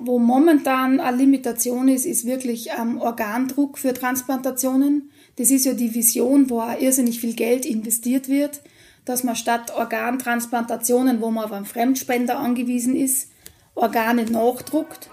wo momentan eine Limitation ist wirklich Organdruck für Transplantationen. Das ist ja die Vision, wo auch irrsinnig viel Geld investiert wird, dass man statt Organtransplantationen, wo man auf einen Fremdspender angewiesen ist, Organe nachdruckt.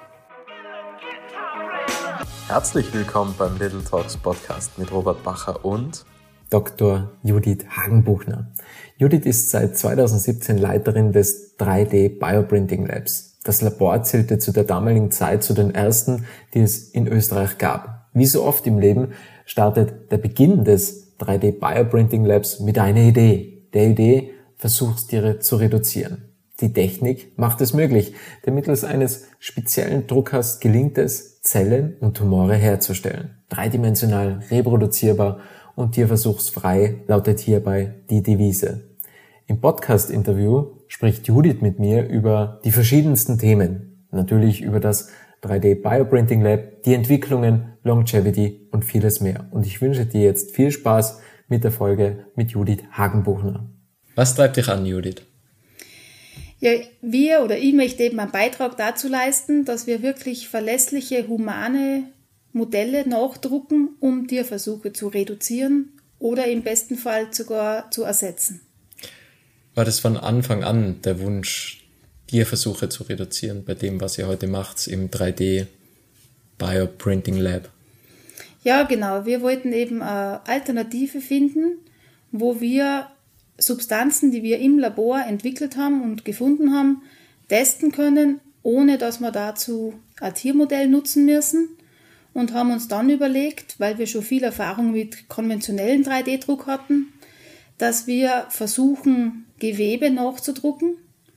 Herzlich willkommen beim Little Talks Podcast mit Robert Bacher und Dr. Judith Hagenbuchner. Judith ist seit 2017 Leiterin des 3D Bioprinting Labs. Das Labor zählte zu der damaligen Zeit zu den ersten, die es in Österreich gab. Wie so oft im Leben startet der Beginn des 3D Bioprinting Labs mit einer Idee. Der Idee, Versuchstiere zu reduzieren. Die Technik macht es möglich, denn mittels eines speziellen Druckers gelingt es, Zellen und Tumore herzustellen. Dreidimensional, reproduzierbar und tierversuchsfrei lautet hierbei die Devise. Im Podcast-Interview spricht Judith mit mir über die verschiedensten Themen. Natürlich über das 3D Bioprinting Lab, die Entwicklungen, Longevity und vieles mehr. Und ich wünsche dir jetzt viel Spaß mit der Folge mit Judith Hagenbuchner. Was treibt dich an, Judith? Ja, ich möchte eben einen Beitrag dazu leisten, dass wir wirklich verlässliche, humane Modelle nachdrucken, um Tierversuche zu reduzieren oder im besten Fall sogar zu ersetzen. War das von Anfang an der Wunsch, Tierversuche zu reduzieren bei dem, was ihr heute macht im 3D Bioprinting Lab? Ja, genau. Wir wollten eben eine Alternative finden, wo wir Substanzen, die wir im Labor entwickelt haben und gefunden haben, testen können, ohne dass wir dazu ein Tiermodell nutzen müssen. Und haben uns dann überlegt, weil wir schon viel Erfahrung mit konventionellen 3D-Druck hatten, dass wir versuchen, Gewebe nachzudrucken,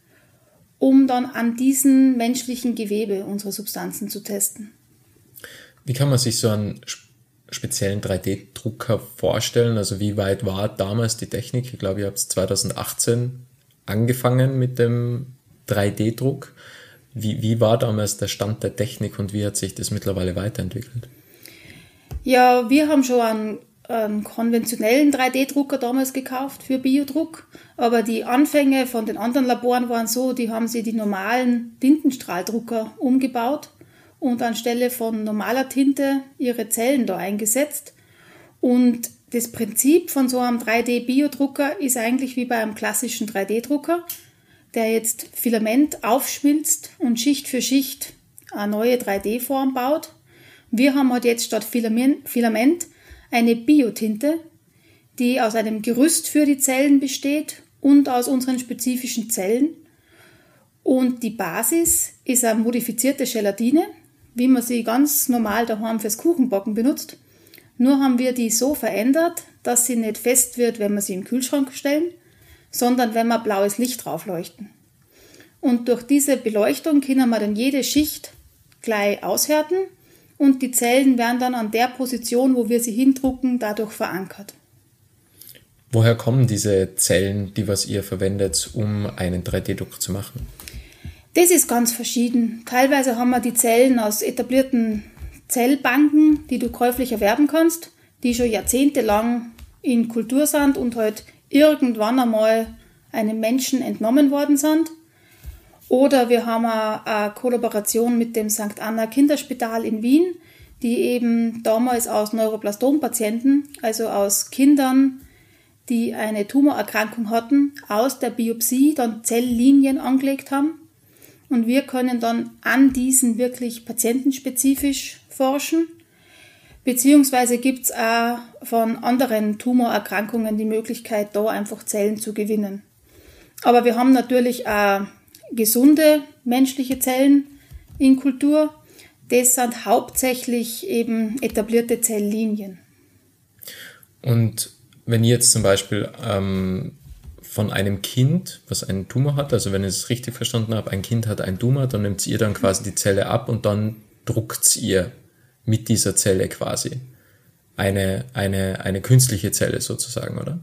um dann an diesen menschlichen Gewebe unsere Substanzen zu testen. Wie kann man sich so einen speziellen 3D-Drucker vorstellen? Also wie weit war damals die Technik? Ich glaube, ihr habt 2018 angefangen mit dem 3D-Druck. Wie war damals der Stand der Technik und wie hat sich das mittlerweile weiterentwickelt? Ja, wir haben schon einen konventionellen 3D-Drucker damals gekauft für Biodruck, aber die Anfänge von den anderen Laboren waren so, die haben sie die normalen Tintenstrahldrucker umgebaut und anstelle von normaler Tinte ihre Zellen da eingesetzt. Und das Prinzip von so einem 3D-Biodrucker ist eigentlich wie bei einem klassischen 3D-Drucker, der jetzt Filament aufschmilzt und Schicht für Schicht eine neue 3D-Form baut. Wir haben halt jetzt statt Filament eine Biotinte, die aus einem Gerüst für die Zellen besteht und aus unseren spezifischen Zellen. Und die Basis ist eine modifizierte Gelatine, wie man sie ganz normal daheim fürs Kuchenbacken benutzt. Nur haben wir die so verändert, dass sie nicht fest wird, wenn wir sie im Kühlschrank stellen, sondern wenn wir blaues Licht drauf leuchten. Und durch diese Beleuchtung können wir dann jede Schicht gleich aushärten und die Zellen werden dann an der Position, wo wir sie hindrucken, dadurch verankert. Woher kommen diese Zellen, die was ihr verwendet, um einen 3D-Druck zu machen? Das ist ganz verschieden. Teilweise haben wir die Zellen aus etablierten Zellbanken, die du käuflich erwerben kannst, die schon jahrzehntelang in Kultur sind und halt irgendwann einmal einem Menschen entnommen worden sind. Oder wir haben eine Kollaboration mit dem St. Anna Kinderspital in Wien, die eben damals aus Neuroplastom-Patienten, also aus Kindern, die eine Tumorerkrankung hatten, aus der Biopsie dann Zelllinien angelegt haben. Und wir können dann an diesen wirklich patientenspezifisch forschen. Beziehungsweise gibt es auch von anderen Tumorerkrankungen die Möglichkeit, da einfach Zellen zu gewinnen. Aber wir haben natürlich auch gesunde menschliche Zellen in Kultur. Das sind hauptsächlich eben etablierte Zelllinien. Und wenn ihr jetzt zum Beispiel von einem Kind, was einen Tumor hat, also wenn ich es richtig verstanden habe, ein Kind hat einen Tumor, dann nehmt ihr dann quasi die Zelle ab und dann druckt ihr mit dieser Zelle quasi eine künstliche Zelle sozusagen, oder?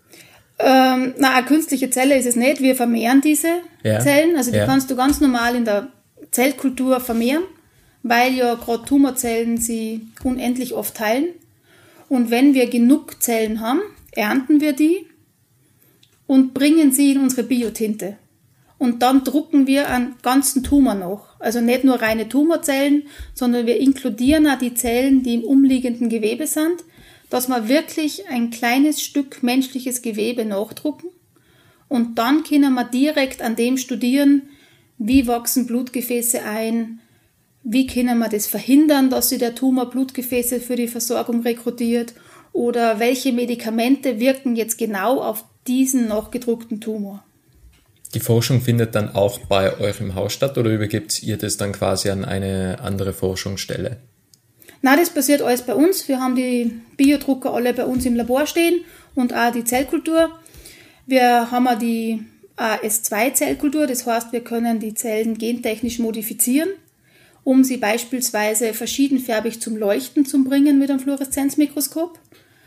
Eine künstliche Zelle ist es nicht. Wir vermehren diese Zellen. Also die kannst du ganz normal in der Zellkultur vermehren, weil ja gerade Tumorzellen sie unendlich oft teilen. Und wenn wir genug Zellen haben, ernten wir die und bringen sie in unsere Biotinte. Und dann drucken wir einen ganzen Tumor noch. Also nicht nur reine Tumorzellen, sondern wir inkludieren auch die Zellen, die im umliegenden Gewebe sind, dass wir wirklich ein kleines Stück menschliches Gewebe nachdrucken. Und dann können wir direkt an dem studieren, wie wachsen Blutgefäße ein, wie können wir das verhindern, dass sich der Tumor Blutgefäße für die Versorgung rekrutiert oder welche Medikamente wirken jetzt genau auf diesen nachgedruckten Tumor. Die Forschung findet dann auch bei euch im Haus statt oder übergebt ihr das dann quasi an eine andere Forschungsstelle? Nein, das passiert alles bei uns. Wir haben die Biodrucker alle bei uns im Labor stehen und auch die Zellkultur. Wir haben auch die AS2-Zellkultur, das heißt, wir können die Zellen gentechnisch modifizieren, um sie beispielsweise verschiedenfärbig zum Leuchten zu bringen mit einem Fluoreszenzmikroskop.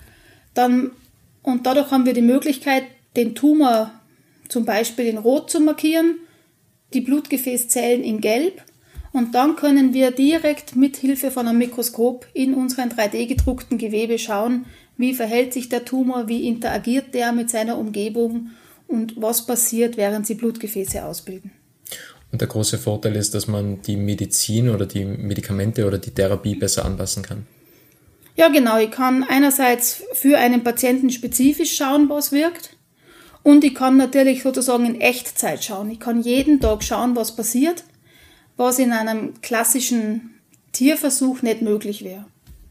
Und dadurch haben wir die Möglichkeit, den Tumor zum Beispiel in Rot zu markieren, die Blutgefäßzellen in Gelb und dann können wir direkt mit Hilfe von einem Mikroskop in unseren 3D-gedruckten Gewebe schauen, wie verhält sich der Tumor, wie interagiert der mit seiner Umgebung und was passiert, während sie Blutgefäße ausbilden. Und der große Vorteil ist, dass man die Medizin oder die Medikamente oder die Therapie besser anpassen kann. Ja, genau. Ich kann einerseits für einen Patienten spezifisch schauen, was wirkt. Und ich kann natürlich sozusagen in Echtzeit schauen. Ich kann jeden Tag schauen, was passiert, was in einem klassischen Tierversuch nicht möglich wäre.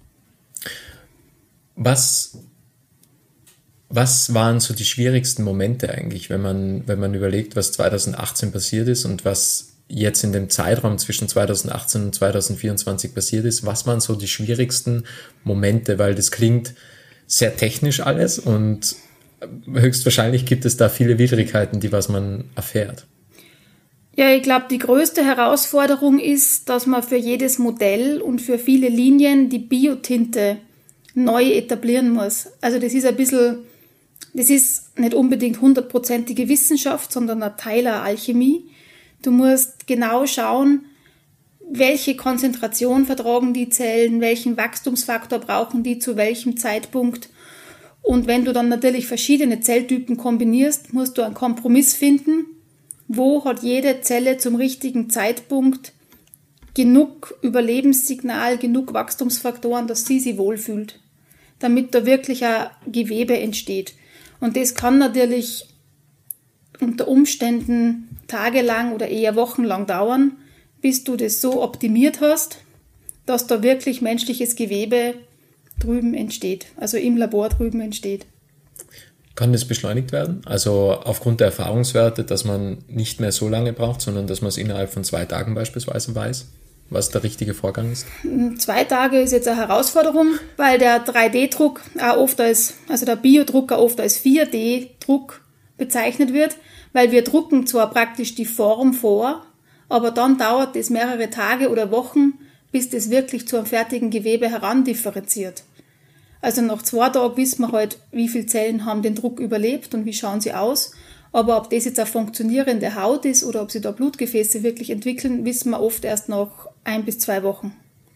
Was waren so die schwierigsten Momente eigentlich, wenn man überlegt, was 2018 passiert ist und was jetzt in dem Zeitraum zwischen 2018 und 2024 passiert ist? Was waren so die schwierigsten Momente? Weil das klingt sehr technisch alles und höchstwahrscheinlich gibt es da viele Widrigkeiten, was man erfährt. Ja, ich glaube, die größte Herausforderung ist, dass man für jedes Modell und für viele Linien die Biotinte neu etablieren muss. Also das ist nicht unbedingt 100%ige Wissenschaft, sondern ein Teil der Alchemie. Du musst genau schauen, welche Konzentration vertragen die Zellen, welchen Wachstumsfaktor brauchen die zu welchem Zeitpunkt. Und wenn du dann natürlich verschiedene Zelltypen kombinierst, musst du einen Kompromiss finden, wo hat jede Zelle zum richtigen Zeitpunkt genug Überlebenssignal, genug Wachstumsfaktoren, dass sie sich wohlfühlt, damit da wirklich ein Gewebe entsteht. Und das kann natürlich unter Umständen tagelang oder eher wochenlang dauern, bis du das so optimiert hast, dass da wirklich menschliches Gewebe drüben entsteht, also im Labor drüben entsteht. Kann das beschleunigt werden? Also aufgrund der Erfahrungswerte, dass man nicht mehr so lange braucht, sondern dass man es innerhalb von 2 Tagen beispielsweise weiß, was der richtige Vorgang ist? 2 Tage ist jetzt eine Herausforderung, weil der 3D-Druck auch oft der Biodrucker oft als 4D-Druck bezeichnet wird, weil wir drucken zwar praktisch die Form vor, aber dann dauert es mehrere Tage oder Wochen, bis das wirklich zu einem fertigen Gewebe herandifferenziert. Also nach 2 Tagen wissen wir halt, wie viele Zellen haben den Druck überlebt und wie schauen sie aus. Aber ob das jetzt eine funktionierende Haut ist oder ob sie da Blutgefäße wirklich entwickeln, wissen wir oft erst nach 1 bis 2 Wochen.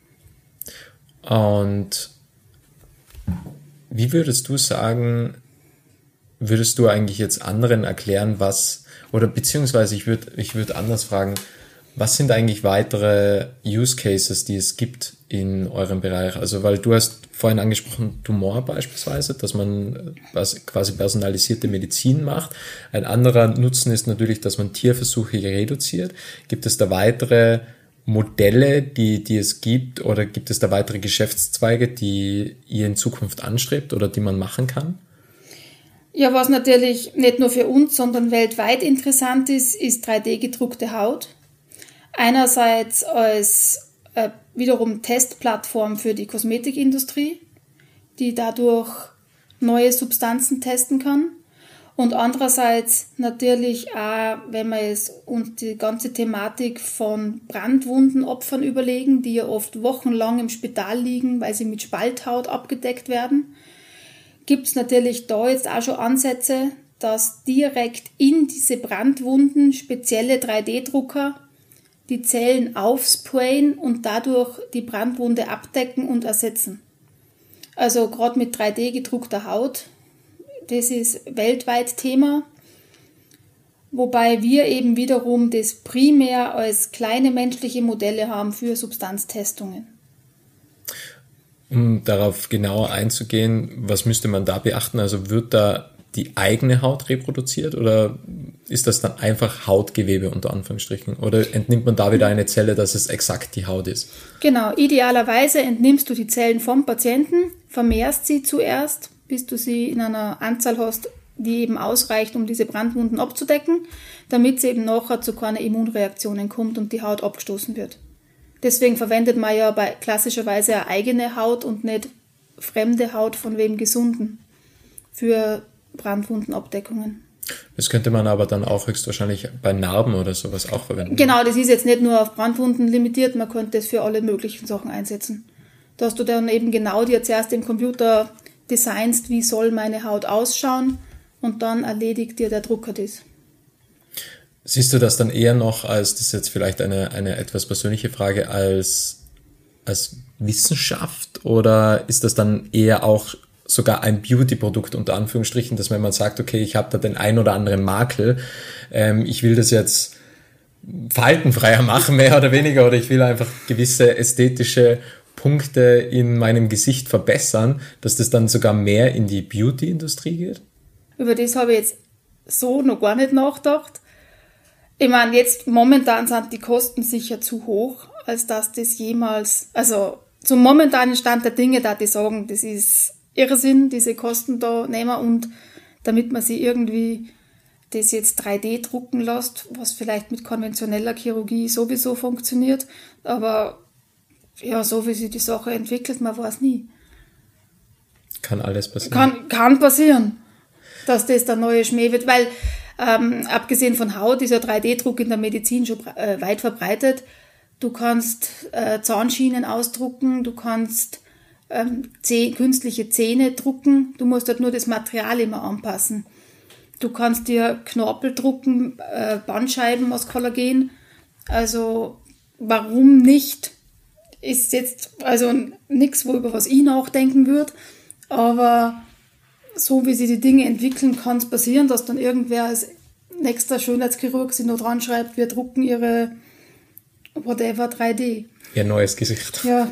Und wie würdest du sagen, würdest du eigentlich jetzt anderen erklären, beziehungsweise ich würde anders fragen, was sind eigentlich weitere Use Cases, die es gibt in eurem Bereich? Also, weil du hast vorhin angesprochen, Tumor beispielsweise, dass man quasi personalisierte Medizin macht. Ein anderer Nutzen ist natürlich, dass man Tierversuche reduziert. Gibt es da weitere Modelle, die es gibt, oder gibt es da weitere Geschäftszweige, die ihr in Zukunft anstrebt oder die man machen kann? Ja, was natürlich nicht nur für uns, sondern weltweit interessant ist 3D-gedruckte Haut. Einerseits als wiederum Testplattform für die Kosmetikindustrie, die dadurch neue Substanzen testen kann. Und andererseits natürlich auch, wenn wir uns die ganze Thematik von Brandwundenopfern überlegen, die ja oft wochenlang im Spital liegen, weil sie mit Spalthaut abgedeckt werden, gibt es natürlich da jetzt auch schon Ansätze, dass direkt in diese Brandwunden spezielle 3D-Drucker die Zellen aufsprayen und dadurch die Brandwunde abdecken und ersetzen. Also gerade mit 3D gedruckter Haut, das ist weltweit Thema. wobei wir eben wiederum das primär als kleine menschliche Modelle haben für Substanztestungen. Um darauf genauer einzugehen, was müsste man da beachten? Also wird da die eigene Haut reproduziert oder ist das dann einfach Hautgewebe unter Anführungsstrichen? Oder entnimmt man da wieder eine Zelle, dass es exakt die Haut ist? Genau, idealerweise entnimmst du die Zellen vom Patienten, vermehrst sie zuerst, bis du sie in einer Anzahl hast, die eben ausreicht, um diese Brandwunden abzudecken, damit es eben nachher zu keiner Immunreaktionen kommt und die Haut abgestoßen wird. Deswegen verwendet man ja klassischerweise eine eigene Haut und nicht fremde Haut von wem Gesunden für Brandwundenabdeckungen. Das könnte man aber dann auch höchstwahrscheinlich bei Narben oder sowas auch verwenden. Genau, das ist jetzt nicht nur auf Brandwunden limitiert, man könnte es für alle möglichen Sachen einsetzen. Dass du dann eben genau dir zuerst im Computer designst, wie soll meine Haut ausschauen und dann erledigt dir der Drucker das. Siehst du das dann eher noch als, das ist jetzt vielleicht eine etwas persönliche Frage, als Wissenschaft oder ist das dann eher auch sogar ein Beauty-Produkt unter Anführungsstrichen, dass wenn man sagt, okay, ich habe da den ein oder anderen Makel, ich will das jetzt faltenfreier machen, mehr oder weniger, oder ich will einfach gewisse ästhetische Punkte in meinem Gesicht verbessern, dass das dann sogar mehr in die Beauty-Industrie geht? Über das habe ich jetzt so noch gar nicht nachgedacht. Ich meine, jetzt momentan sind die Kosten sicher zu hoch, als dass das jemals, also zum momentanen Stand der Dinge, da die sagen, das ist Irrsinn, diese Kosten da nehmen und damit man sie irgendwie das jetzt 3D drucken lässt, was vielleicht mit konventioneller Chirurgie sowieso funktioniert, aber ja, so wie sich die Sache entwickelt, man weiß nie. Kann alles passieren. Kann passieren, dass das der neue Schmäh wird, weil abgesehen von Haut ist ja 3D-Druck in der Medizin schon weit verbreitet. Du kannst Zahnschienen ausdrucken, du kannst künstliche Zähne drucken, du musst halt nur das Material immer anpassen. Du kannst dir Knorpel drucken, Bandscheiben aus Kollagen. Also warum nicht? Ist jetzt also nichts, worüber was ich nachdenken würde, aber so wie sich die Dinge entwickeln, kann es passieren, dass dann irgendwer als nächster Schönheitschirurg sich noch dran schreibt, wir drucken ihre whatever 3D. Ihr neues Gesicht. Ja.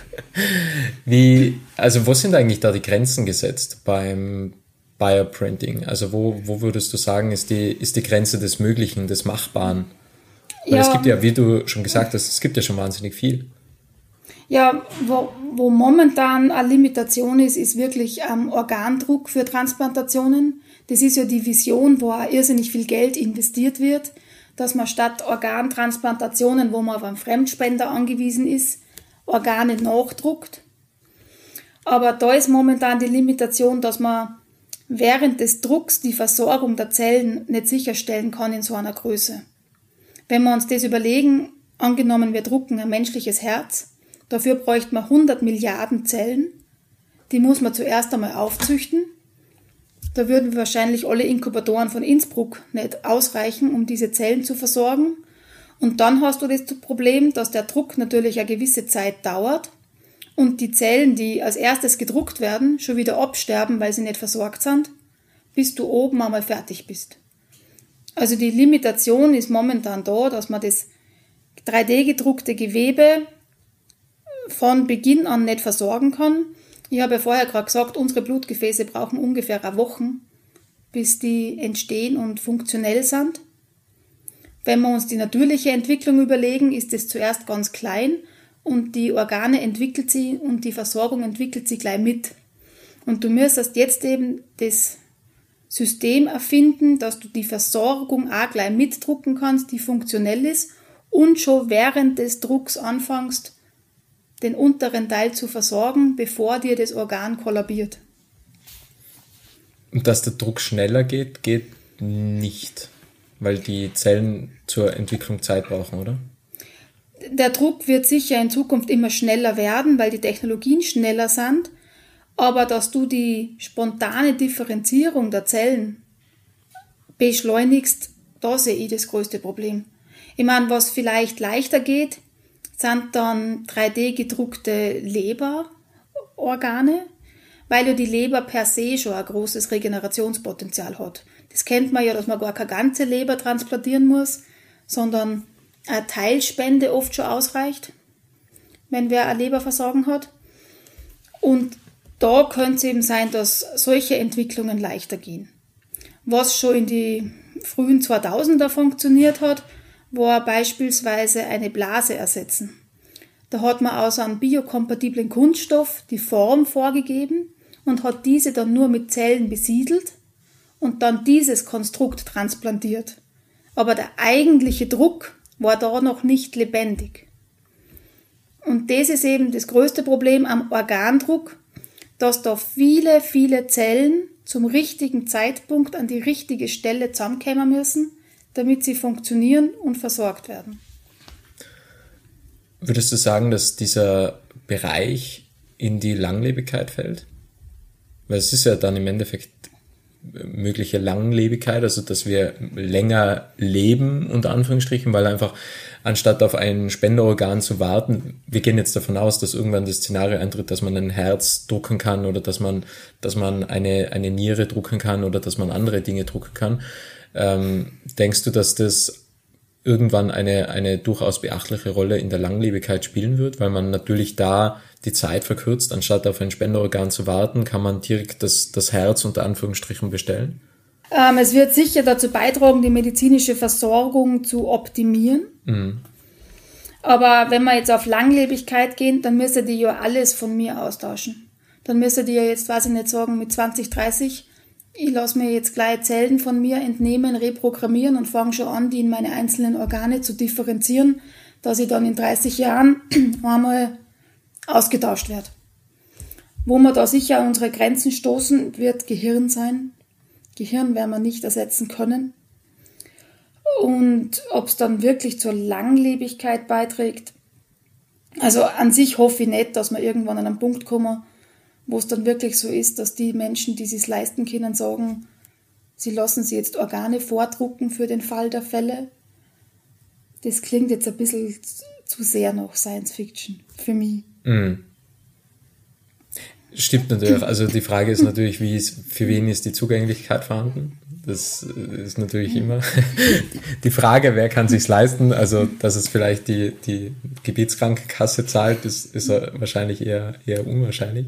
Also wo sind eigentlich da die Grenzen gesetzt beim Bioprinting? Also wo würdest du sagen, ist die Grenze des Möglichen, des Machbaren? Weil es gibt ja, wie du schon gesagt hast, es gibt ja schon wahnsinnig viel. Ja, wo momentan eine Limitation ist wirklich Organdruck für Transplantationen. Das ist ja die Vision, wo auch irrsinnig viel Geld investiert wird, dass man statt Organtransplantationen, wo man auf einen Fremdspender angewiesen ist, Organe nachdruckt. Aber da ist momentan die Limitation, dass man während des Drucks die Versorgung der Zellen nicht sicherstellen kann in so einer Größe. Wenn wir uns das überlegen, angenommen wir drucken ein menschliches Herz, dafür bräuchte man 100 Milliarden Zellen. Die muss man zuerst einmal aufzüchten. Da würden wahrscheinlich alle Inkubatoren von Innsbruck nicht ausreichen, um diese Zellen zu versorgen. Und dann hast du das Problem, dass der Druck natürlich eine gewisse Zeit dauert und die Zellen, die als erstes gedruckt werden, schon wieder absterben, weil sie nicht versorgt sind, bis du oben einmal fertig bist. Also die Limitation ist momentan da, dass man das 3D-gedruckte Gewebe von Beginn an nicht versorgen kann. Ich habe ja vorher gerade gesagt, unsere Blutgefäße brauchen ungefähr eine Woche, bis die entstehen und funktionell sind. Wenn wir uns die natürliche Entwicklung überlegen, ist es zuerst ganz klein und die Organe entwickelt sie und die Versorgung entwickelt sie gleich mit. Und du müsstest jetzt eben das System erfinden, dass du die Versorgung auch gleich mitdrucken kannst, die funktionell ist und schon während des Drucks anfängst, den unteren Teil zu versorgen, bevor dir das Organ kollabiert. Und dass der Druck schneller geht nicht, weil die Zellen zur Entwicklung Zeit brauchen, oder? Der Druck wird sicher in Zukunft immer schneller werden, weil die Technologien schneller sind, aber dass du die spontane Differenzierung der Zellen beschleunigst, da sehe ich das größte Problem. Ich meine, was vielleicht leichter geht, sind dann 3D gedruckte Leberorgane, weil ja die Leber per se schon ein großes Regenerationspotenzial hat. Das kennt man ja, dass man gar keine ganze Leber transplantieren muss, sondern eine Teilspende oft schon ausreicht, wenn wer ein Leberversagen hat. Und da könnte es eben sein, dass solche Entwicklungen leichter gehen. Was schon in die frühen 2000er funktioniert hat, war beispielsweise eine Blase ersetzen. Da hat man aus einem biokompatiblen Kunststoff die Form vorgegeben und hat diese dann nur mit Zellen besiedelt und dann dieses Konstrukt transplantiert. Aber der eigentliche Druck war da noch nicht lebendig. Und das ist eben das größte Problem am Organdruck, dass da viele, viele Zellen zum richtigen Zeitpunkt an die richtige Stelle zusammenkommen müssen, damit sie funktionieren und versorgt werden. Würdest du sagen, dass dieser Bereich in die Langlebigkeit fällt? Weil es ist ja dann im Endeffekt mögliche Langlebigkeit, also dass wir länger leben, unter Anführungsstrichen, weil einfach anstatt auf ein Spenderorgan zu warten, wir gehen jetzt davon aus, dass irgendwann das Szenario eintritt, dass man ein Herz drucken kann oder dass man eine Niere drucken kann oder dass man andere Dinge drucken kann. Denkst du, dass das irgendwann eine durchaus beachtliche Rolle in der Langlebigkeit spielen wird, weil man natürlich da die Zeit verkürzt, anstatt auf ein Spenderorgan zu warten, kann man direkt das Herz unter Anführungsstrichen bestellen? Es wird sicher dazu beitragen, die medizinische Versorgung zu optimieren. Mhm. Aber wenn wir jetzt auf Langlebigkeit gehen, dann müsste die ja alles von mir austauschen. Dann müsste die ja jetzt, weiß ich nicht, sagen, mit 20, 30, ich lasse mir jetzt gleich Zellen von mir entnehmen, reprogrammieren und fange schon an, die in meine einzelnen Organe zu differenzieren, dass ich dann in 30 Jahren einmal ausgetauscht werde. Wo wir da sicher an unsere Grenzen stoßen, wird Gehirn sein. Gehirn werden wir nicht ersetzen können. Und ob es dann wirklich zur Langlebigkeit beiträgt, also an sich hoffe ich nicht, dass wir irgendwann an einen Punkt kommen, wo es dann wirklich so ist, dass die Menschen, die es leisten können, sagen, sie lassen sich jetzt Organe vordrucken für den Fall der Fälle. Das klingt jetzt ein bisschen zu sehr nach Science Fiction für mich. Mhm. Stimmt natürlich. Also die Frage ist natürlich, für wen ist die Zugänglichkeit vorhanden? Das ist natürlich immer die Frage, wer kann sich's leisten? Also, dass es vielleicht die Gebietskrankenkasse zahlt, ist wahrscheinlich eher unwahrscheinlich.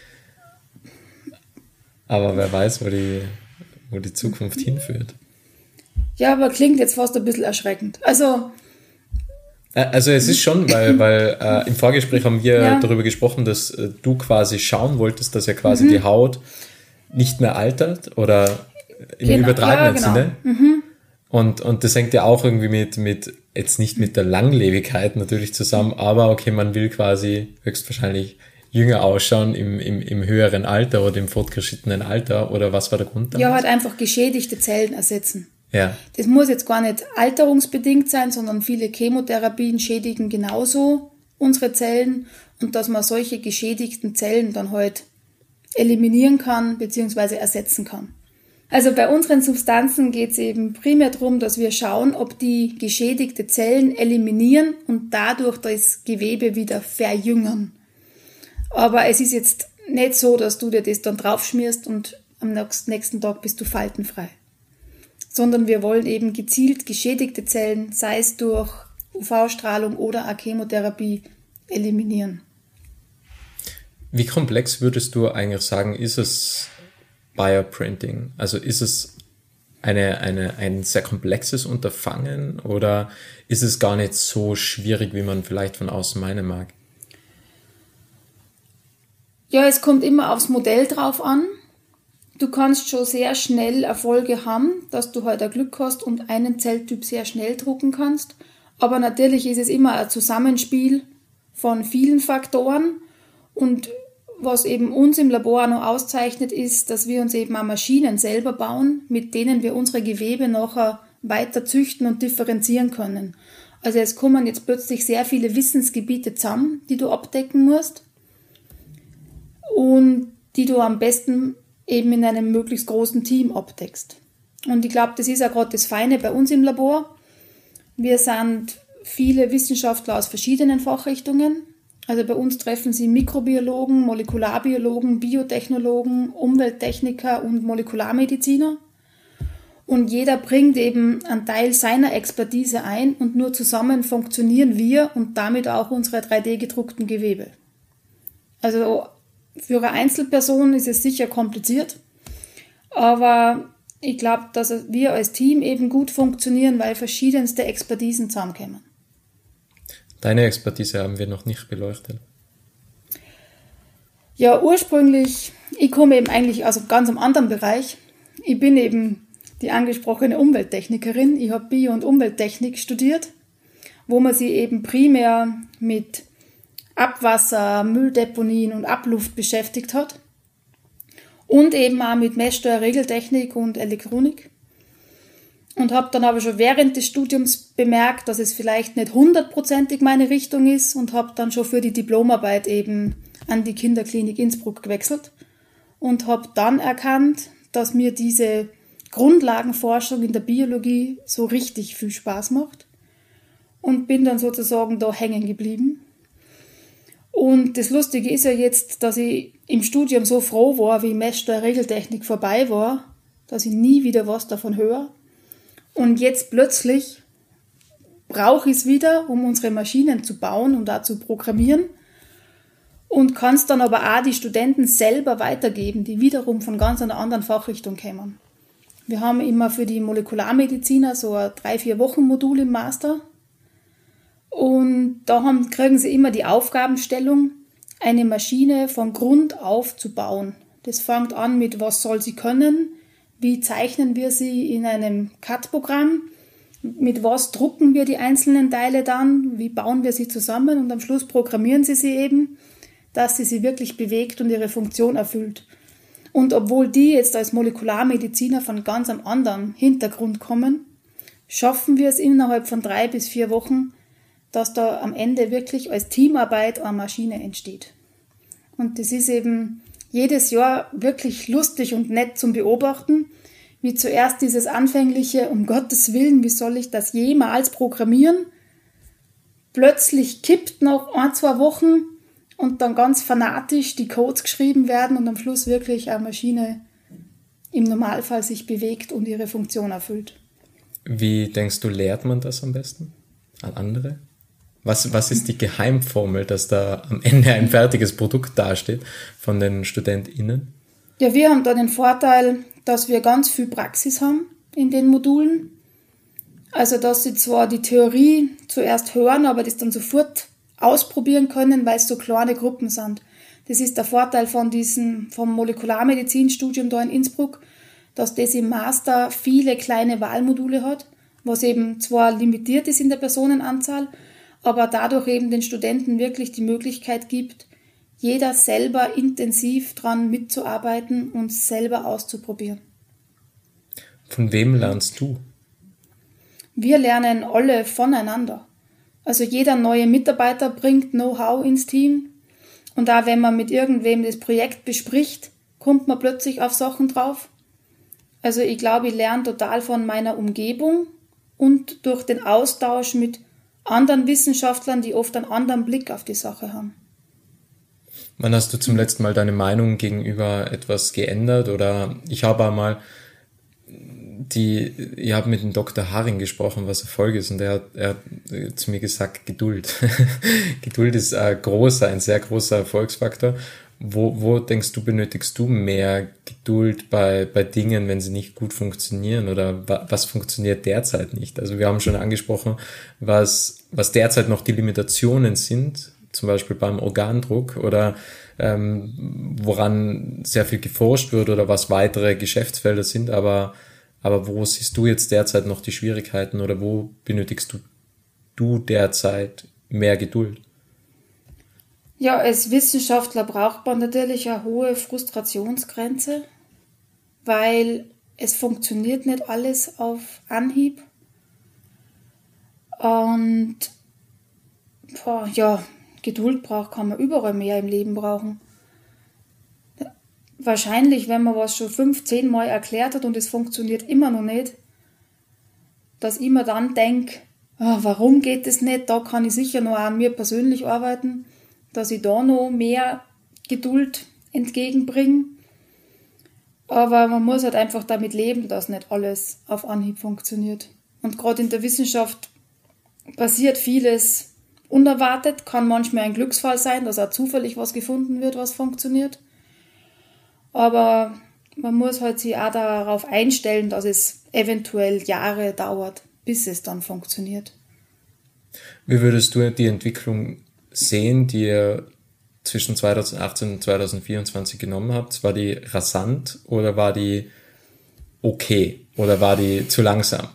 Aber wer weiß, wo die Zukunft hinführt. Ja, aber klingt jetzt fast ein bisschen erschreckend. Also es ist schon, weil im Vorgespräch haben wir darüber gesprochen, dass du quasi schauen wolltest, dass ja quasi die Haut nicht mehr altert oder im übertragenen Sinne. Mhm. Und das hängt ja auch irgendwie mit jetzt nicht mit der Langlebigkeit natürlich zusammen, aber okay, man will quasi höchstwahrscheinlich jünger ausschauen im höheren Alter oder im fortgeschrittenen Alter, oder was war der Grund damals? Ja, halt einfach geschädigte Zellen ersetzen. Ja. Das muss jetzt gar nicht alterungsbedingt sein, sondern viele Chemotherapien schädigen genauso unsere Zellen, und dass man solche geschädigten Zellen dann halt eliminieren kann bzw. ersetzen kann. Also bei unseren Substanzen geht es eben primär darum, dass wir schauen, ob die geschädigte Zellen eliminieren und dadurch das Gewebe wieder verjüngern. Aber es ist jetzt nicht so, dass du dir das dann draufschmierst und am nächsten Tag bist du faltenfrei. Sondern wir wollen eben gezielt geschädigte Zellen, sei es durch UV-Strahlung oder auch Chemotherapie, eliminieren. Wie komplex würdest du eigentlich sagen, ist es Bioprinting? Also ist es ein sehr komplexes Unterfangen oder ist es gar nicht so schwierig, wie man vielleicht von außen meinen mag? Ja, es kommt immer aufs Modell drauf an. Du kannst schon sehr schnell Erfolge haben, dass du halt ein Glück hast und einen Zelltyp sehr schnell drucken kannst. Aber natürlich ist es immer ein Zusammenspiel von vielen Faktoren. Und was eben uns im Labor noch auszeichnet, ist, dass wir uns eben auch Maschinen selber bauen, mit denen wir unsere Gewebe nachher weiter züchten und differenzieren können. Also es kommen jetzt plötzlich sehr viele Wissensgebiete zusammen, die du abdecken musst und die du am besten eben in einem möglichst großen Team abdeckst. Und ich glaube, das ist auch gerade das Feine bei uns im Labor. Wir sind viele Wissenschaftler aus verschiedenen Fachrichtungen Also bei uns treffen Sie Mikrobiologen, Molekularbiologen, Biotechnologen, Umwelttechniker und Molekularmediziner. Und jeder bringt eben einen Teil seiner Expertise ein und nur zusammen funktionieren wir und damit auch unsere 3D-gedruckten Gewebe. Also für eine Einzelperson ist es sicher kompliziert, aber ich glaube, dass wir als Team eben gut funktionieren, weil verschiedenste Expertisen zusammenkommen. Deine Expertise haben wir noch nicht beleuchtet. Ja, ursprünglich, ich komme eben eigentlich aus einem ganz anderen Bereich. Ich bin eben die angesprochene Umwelttechnikerin. Ich habe Bio- und Umwelttechnik studiert, wo man sich eben primär mit Abwasser, Mülldeponien und Abluft beschäftigt hat. Und eben auch mit Messsteuer, Regeltechnik und Elektronik. Und habe dann aber schon während des Studiums bemerkt, dass es vielleicht nicht 100%ig meine Richtung ist und habe dann schon für die Diplomarbeit eben an die Kinderklinik Innsbruck gewechselt und habe dann erkannt, dass mir diese Grundlagenforschung in der Biologie so richtig viel Spaß macht und bin dann sozusagen da hängen geblieben. Und das Lustige ist ja jetzt, dass ich im Studium so froh war, wie Messsteuer, Regeltechnik vorbei war, dass ich nie wieder was davon höre. Und jetzt plötzlich brauche ich es wieder, um unsere Maschinen zu bauen und da zu programmieren und kann es dann aber auch die Studenten selber weitergeben, die wiederum von ganz einer anderen Fachrichtung kommen. Wir haben immer für die Molekularmediziner so ein 3-4 Wochen Modul im Master und da kriegen sie immer die Aufgabenstellung, eine Maschine von Grund auf zu bauen. Das fängt an mit, was soll sie können, wie zeichnen wir sie in einem CAD-Programm, mit was drucken wir die einzelnen Teile dann, wie bauen wir sie zusammen und am Schluss programmieren sie eben, dass sie wirklich bewegt und ihre Funktion erfüllt. Und obwohl die jetzt als Molekularmediziner von ganz einem anderen Hintergrund kommen, schaffen wir es innerhalb von 3 bis 4 Wochen, dass da am Ende wirklich als Teamarbeit eine Maschine entsteht. Und das ist eben jedes Jahr wirklich lustig und nett zum Beobachten, wie zuerst dieses anfängliche, um Gottes Willen, wie soll ich das jemals programmieren? Plötzlich kippt nach 1-2 Wochen und dann ganz fanatisch die Codes geschrieben werden und am Schluss wirklich eine Maschine im Normalfall sich bewegt und ihre Funktion erfüllt. Wie denkst du, lehrt man das am besten an andere? Was ist die Geheimformel, dass da am Ende ein fertiges Produkt dasteht von den StudentInnen? Ja, wir haben da den Vorteil, dass wir ganz viel Praxis haben in den Modulen. Also, dass sie zwar die Theorie zuerst hören, aber das dann sofort ausprobieren können, weil es so kleine Gruppen sind. Das ist der Vorteil vom Molekularmedizinstudium da in Innsbruck, dass das im Master viele kleine Wahlmodule hat, was eben zwar limitiert ist in der Personenanzahl, aber dadurch eben den Studenten wirklich die Möglichkeit gibt, jeder selber intensiv dran mitzuarbeiten und selber auszuprobieren. Von wem lernst du? Wir lernen alle voneinander. Also jeder neue Mitarbeiter bringt Know-how ins Team und auch wenn man mit irgendwem das Projekt bespricht, kommt man plötzlich auf Sachen drauf. Also ich glaube, ich lerne total von meiner Umgebung und durch den Austausch mit anderen Wissenschaftlern, die oft einen anderen Blick auf die Sache haben. Wann hast du zum letzten Mal deine Meinung gegenüber etwas geändert? Oder ich habe einmal ich habe mit dem Dr. Haring gesprochen, was Erfolg ist, und er hat zu mir gesagt, Geduld. Geduld ist ein sehr großer Erfolgsfaktor. Wo denkst du, benötigst du mehr Geduld bei Dingen, wenn sie nicht gut funktionieren, oder was funktioniert derzeit nicht? Also wir haben schon angesprochen, was derzeit noch die Limitationen sind, zum Beispiel beim Organdruck, oder woran sehr viel geforscht wird oder was weitere Geschäftsfelder sind, aber wo siehst du jetzt derzeit noch die Schwierigkeiten oder wo benötigst du derzeit mehr Geduld? Ja, als Wissenschaftler braucht man natürlich eine hohe Frustrationsgrenze, weil es funktioniert nicht alles auf Anhieb. Und Geduld kann man überall mehr im Leben brauchen. Wahrscheinlich, wenn man was schon 5-10 Mal erklärt hat und es funktioniert immer noch nicht, dass ich mir dann denke, warum geht es nicht, da kann ich sicher noch an mir persönlich arbeiten. dass ich da noch mehr Geduld entgegenbringe. Aber man muss halt einfach damit leben, dass nicht alles auf Anhieb funktioniert. Und gerade in der Wissenschaft passiert vieles unerwartet, kann manchmal ein Glücksfall sein, dass auch zufällig was gefunden wird, was funktioniert. Aber man muss halt sich auch darauf einstellen, dass es eventuell Jahre dauert, bis es dann funktioniert. Wie würdest du die Entwicklung sehen, die ihr zwischen 2018 und 2024 genommen habt? War die rasant oder war die okay oder war die zu langsam?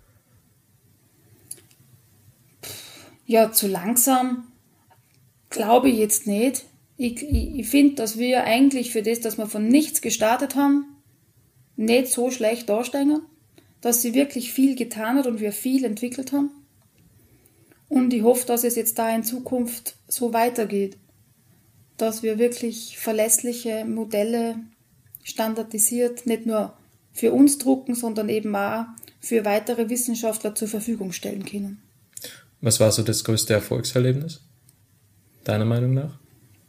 Ja, zu langsam glaube ich jetzt nicht. Ich finde, dass wir eigentlich für das, dass wir von nichts gestartet haben, nicht so schlecht dastehen, dass sie wirklich viel getan hat und wir viel entwickelt haben. Und ich hoffe, dass es jetzt da in Zukunft so weitergeht, dass wir wirklich verlässliche Modelle standardisiert nicht nur für uns drucken, sondern eben auch für weitere Wissenschaftler zur Verfügung stellen können. Was war so das größte Erfolgserlebnis, deiner Meinung nach?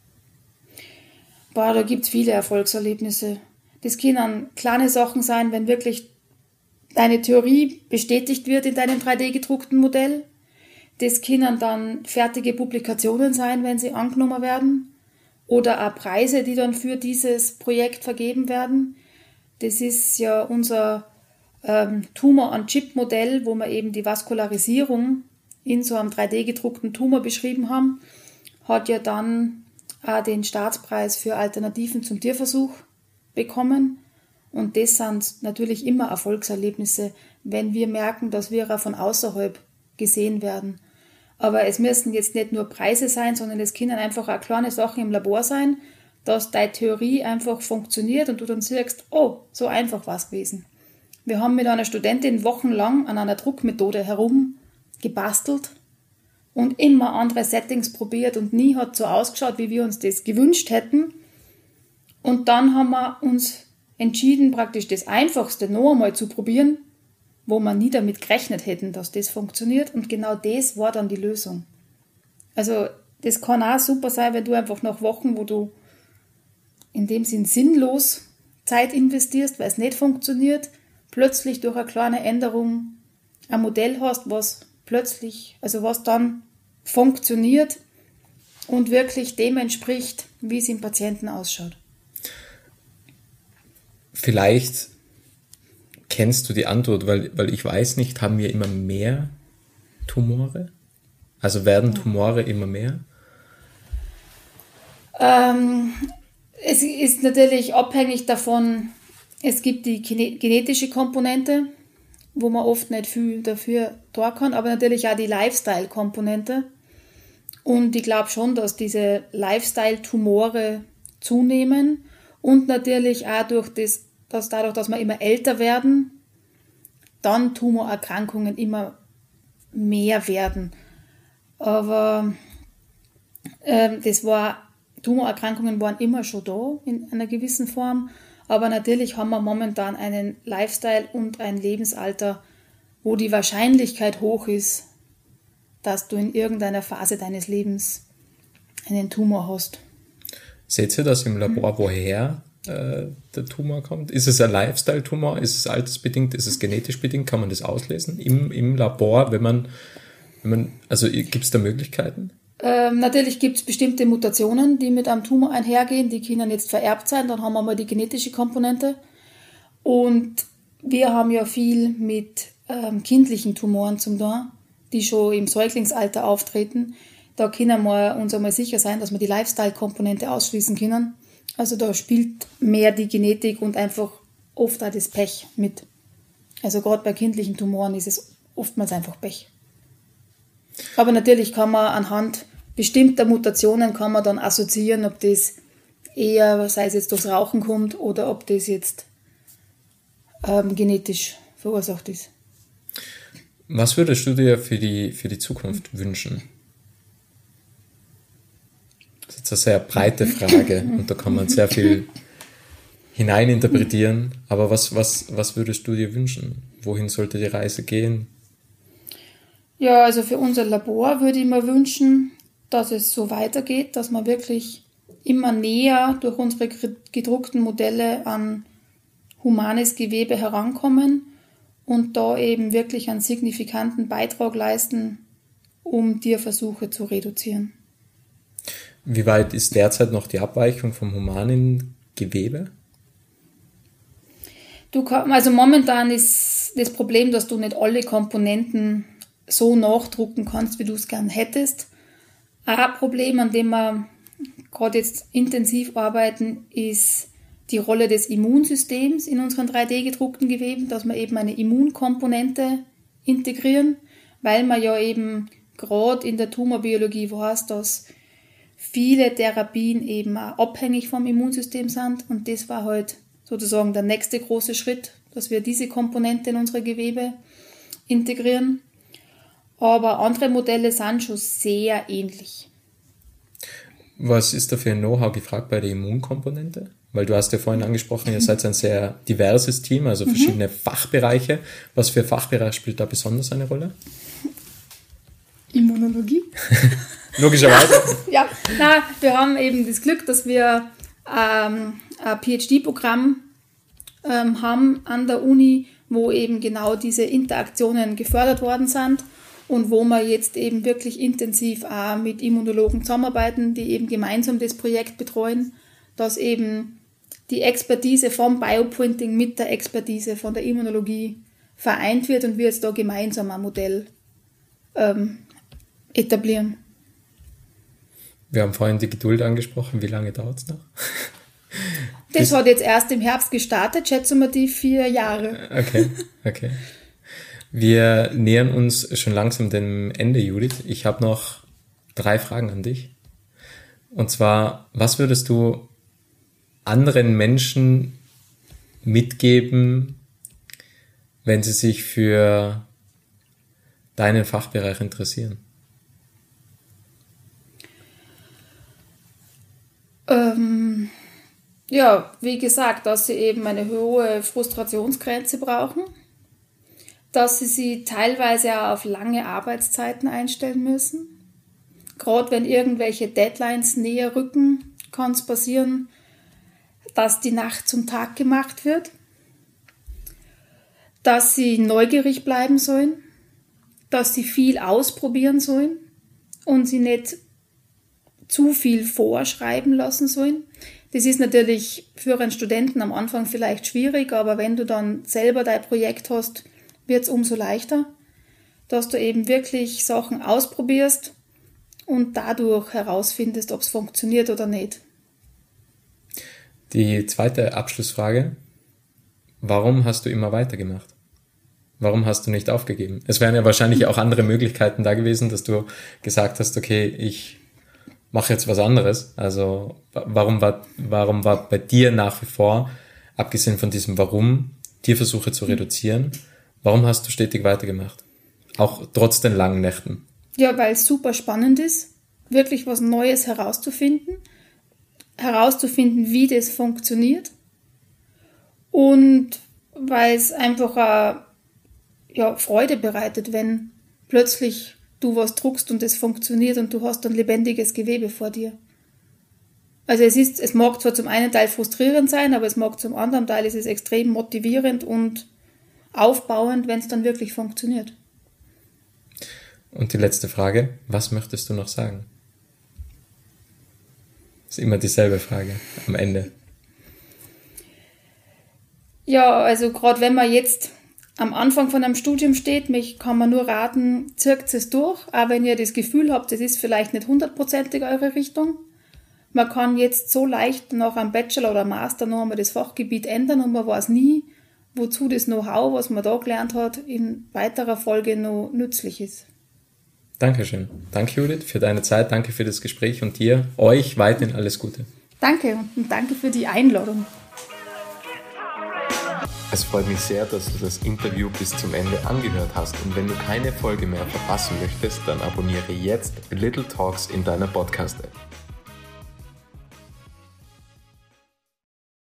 Da gibt es viele Erfolgserlebnisse. Das können kleine Sachen sein, wenn wirklich deine Theorie bestätigt wird in deinem 3D-gedruckten Modell. Das können dann fertige Publikationen sein, wenn sie angenommen werden. Oder auch Preise, die dann für dieses Projekt vergeben werden. Das ist ja unser Tumor-on-Chip-Modell, wo wir eben die Vaskularisierung in so einem 3D-gedruckten Tumor beschrieben haben, hat ja dann auch den Staatspreis für Alternativen zum Tierversuch bekommen. Und das sind natürlich immer Erfolgserlebnisse, wenn wir merken, dass wir auch von außerhalb gesehen werden. Aber es müssen jetzt nicht nur Preise sein, sondern es können einfach auch kleine Sachen im Labor sein, dass deine Theorie einfach funktioniert und du dann siehst, oh, so einfach war es gewesen. Wir haben mit einer Studentin wochenlang an einer Druckmethode herumgebastelt und immer andere Settings probiert und nie hat so ausgeschaut, wie wir uns das gewünscht hätten. Und dann haben wir uns entschieden, praktisch das Einfachste noch einmal zu probieren, wo wir nie damit gerechnet hätten, dass das funktioniert. Und genau das war dann die Lösung. Also das kann auch super sein, wenn du einfach nach Wochen, wo du in dem Sinn sinnlos Zeit investierst, weil es nicht funktioniert, plötzlich durch eine kleine Änderung ein Modell hast, was plötzlich, also was dann funktioniert und wirklich dem entspricht, wie es im Patienten ausschaut. Vielleicht kennst du die Antwort, weil ich weiß nicht, haben wir immer mehr Tumore? Also werden Tumore immer mehr? Es ist natürlich abhängig davon, es gibt die genetische Komponente, wo man oft nicht viel dafür tun kann, aber natürlich auch die Lifestyle-Komponente. Und ich glaube schon, dass diese Lifestyle-Tumore zunehmen und natürlich auch dadurch, dass wir immer älter werden, dann Tumorerkrankungen immer mehr werden. Aber Tumorerkrankungen waren immer schon da in einer gewissen Form. Aber natürlich haben wir momentan einen Lifestyle und ein Lebensalter, wo die Wahrscheinlichkeit hoch ist, dass du in irgendeiner Phase deines Lebens einen Tumor hast. Seht ihr das im Labor, woher der Tumor kommt? Ist es ein Lifestyle-Tumor? Ist es altersbedingt? Ist es genetisch bedingt? Kann man das auslesen im Labor, wenn man also gibt es da Möglichkeiten? Natürlich gibt es bestimmte Mutationen, die mit einem Tumor einhergehen, die können jetzt vererbt sein, dann haben wir mal die genetische Komponente. Und wir haben ja viel mit kindlichen Tumoren zum tun, die schon im Säuglingsalter auftreten. Da können wir uns einmal sicher sein, dass wir die Lifestyle-Komponente ausschließen können. Also da spielt mehr die Genetik und einfach oft auch das Pech mit. Also gerade bei kindlichen Tumoren ist es oftmals einfach Pech. Aber natürlich kann man anhand bestimmter Mutationen kann man dann assoziieren, ob das eher, sei es jetzt durchs Rauchen kommt oder ob das jetzt genetisch verursacht ist. Was würdest du dir für die Zukunft wünschen? Das ist jetzt eine sehr breite Frage und da kann man sehr viel hineininterpretieren. Aber was würdest du dir wünschen? Wohin sollte die Reise gehen? Ja, also für unser Labor würde ich mir wünschen, dass es so weitergeht, dass wir wirklich immer näher durch unsere gedruckten Modelle an humanes Gewebe herankommen und da eben wirklich einen signifikanten Beitrag leisten, um Tierversuche zu reduzieren. Wie weit ist derzeit noch die Abweichung vom humanen Gewebe? Also momentan ist das Problem, dass du nicht alle Komponenten so nachdrucken kannst, wie du es gern hättest. Ein Problem, an dem wir gerade jetzt intensiv arbeiten, ist die Rolle des Immunsystems in unseren 3D-gedruckten Geweben, dass wir eben eine Immunkomponente integrieren, weil man ja eben gerade in der Tumorbiologie weiß, dass viele Therapien eben auch abhängig vom Immunsystem sind und das war halt sozusagen der nächste große Schritt, dass wir diese Komponente in unsere Gewebe integrieren. Aber andere Modelle sind schon sehr ähnlich. Was ist da für ein Know-how gefragt bei der Immunkomponente? Weil du hast ja vorhin angesprochen, ihr seid ein sehr diverses Team, also verschiedene Fachbereiche. Was für Fachbereich spielt da besonders eine Rolle? Immunologie. Logischerweise. Ja, wir haben eben das Glück, dass wir ein PhD-Programm haben an der Uni, wo eben genau diese Interaktionen gefördert worden sind und wo wir jetzt eben wirklich intensiv auch mit Immunologen zusammenarbeiten, die eben gemeinsam das Projekt betreuen, dass eben die Expertise vom Bioprinting mit der Expertise von der Immunologie vereint wird und wir jetzt da gemeinsam ein Modell etablieren. Wir haben vorhin die Geduld angesprochen. Wie lange dauert es noch? Das hat jetzt erst im Herbst gestartet, schätzen wir die 4 Jahre. Okay. Wir nähern uns schon langsam dem Ende, Judith. Ich habe noch 3 Fragen an dich. Und zwar, was würdest du anderen Menschen mitgeben, wenn sie sich für deinen Fachbereich interessieren? Ja, wie gesagt, dass sie eben eine hohe Frustrationsgrenze brauchen, dass sie teilweise auch auf lange Arbeitszeiten einstellen müssen. Gerade wenn irgendwelche Deadlines näher rücken, kann es passieren, dass die Nacht zum Tag gemacht wird, dass sie neugierig bleiben sollen, dass sie viel ausprobieren sollen und sie nicht zu viel vorschreiben lassen sollen. Das ist natürlich für einen Studenten am Anfang vielleicht schwierig, aber wenn du dann selber dein Projekt hast, wird es umso leichter, dass du eben wirklich Sachen ausprobierst und dadurch herausfindest, ob es funktioniert oder nicht. Die zweite Abschlussfrage: Warum hast du immer weitergemacht? Warum hast du nicht aufgegeben? Es wären ja wahrscheinlich auch andere Möglichkeiten da gewesen, dass du gesagt hast, okay, ich mache jetzt was anderes. Also warum war bei dir nach wie vor, abgesehen von diesem Warum, Tierversuche zu reduzieren, warum hast du stetig weitergemacht? Auch trotz den langen Nächten. Ja, weil es super spannend ist, wirklich was Neues herauszufinden, wie das funktioniert und weil es einfach Freude bereitet, wenn plötzlich du was druckst und es funktioniert und du hast ein lebendiges Gewebe vor dir. Also es mag zwar zum einen Teil frustrierend sein, aber es mag zum anderen Teil ist es extrem motivierend und aufbauend, wenn es dann wirklich funktioniert. Und die letzte Frage: Was möchtest du noch sagen? Das ist immer dieselbe Frage am Ende. Ja, also gerade wenn man jetzt am Anfang von einem Studium steht, kann man nur raten, zirkt es durch, auch wenn ihr das Gefühl habt, das ist vielleicht nicht 100%ig eure Richtung. Man kann jetzt so leicht nach einem Bachelor oder Master noch einmal das Fachgebiet ändern und man weiß nie, wozu das Know-how, was man da gelernt hat, in weiterer Folge noch nützlich ist. Dankeschön. Danke, Judith, für deine Zeit, danke für das Gespräch und euch weiterhin alles Gute. Danke und danke für die Einladung. Es freut mich sehr, dass du das Interview bis zum Ende angehört hast und wenn du keine Folge mehr verpassen möchtest, dann abonniere jetzt Little Talks in deiner Podcast-App.